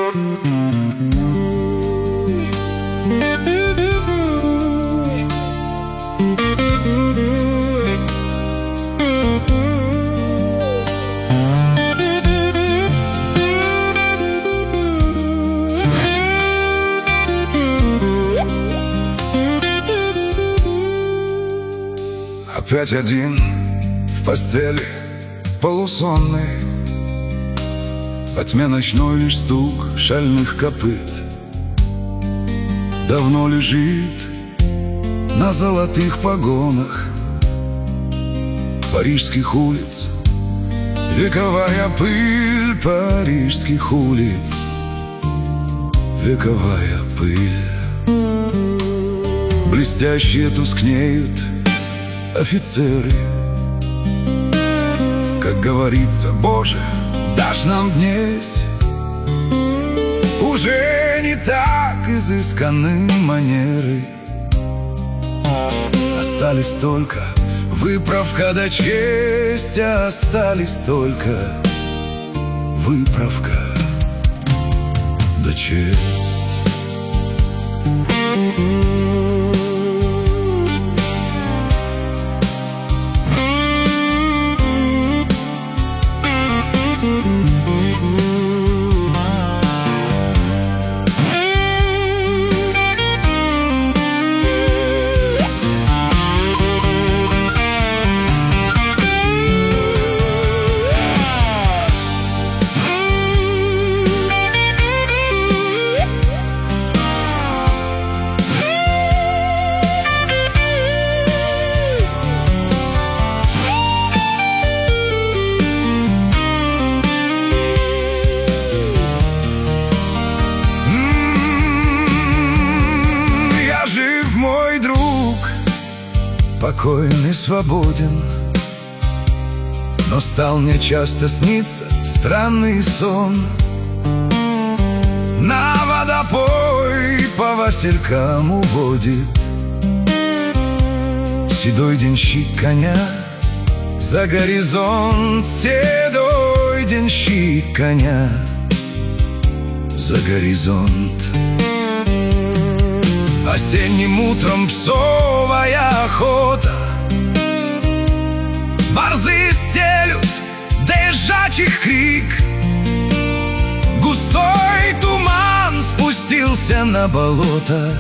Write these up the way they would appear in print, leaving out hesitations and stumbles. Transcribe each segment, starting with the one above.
Опять один в постели полусонный, во тьме ночной лишь стук шальных копыт. Давно лежит на золотых погонах парижских улиц вековая пыль парижских улиц, вековая пыль. Блестящие тускнеют офицеры. Как говорится, Боже, дашь нам днесь. Уже не так изысканы манеры. Остались только выправка да честь, остались только выправка да честь. Покоен и свободен, но стал мне часто сниться странный сон. На водопой по василькам уводит седой денщик коня за горизонт, седой денщик коня за горизонт. Осенним утром псовая охота, борзы стелют доезжачих крик. Густой туман спустился на болото,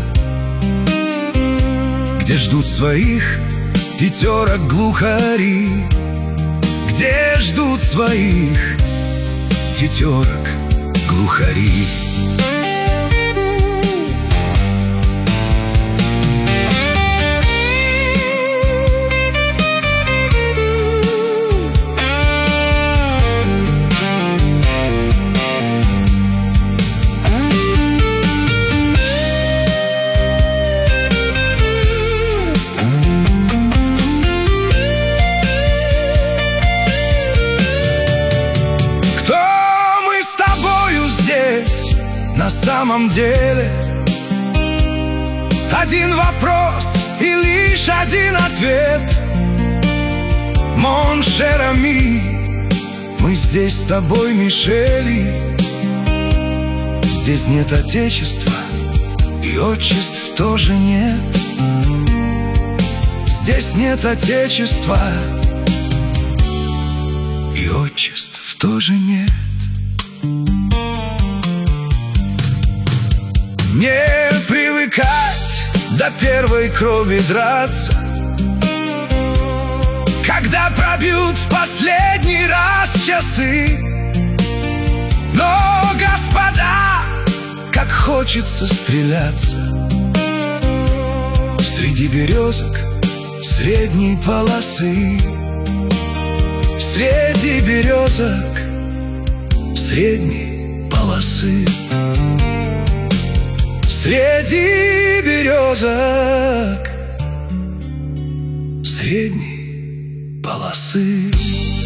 где ждут своих тетерок глухари, где ждут своих тетерок глухари. На самом деле один вопрос и лишь один ответ. Мон шер ами, мы здесь с тобой, Мишели. Здесь нет отечества и отчеств тоже нет. Здесь нет отечества и отчеств тоже нет. Не привыкать до первой крови драться, когда пробьют в последний раз часы. Но, господа, как хочется стреляться среди березок средней полосы, среди березок средней полосы. Среди березок средней полосы.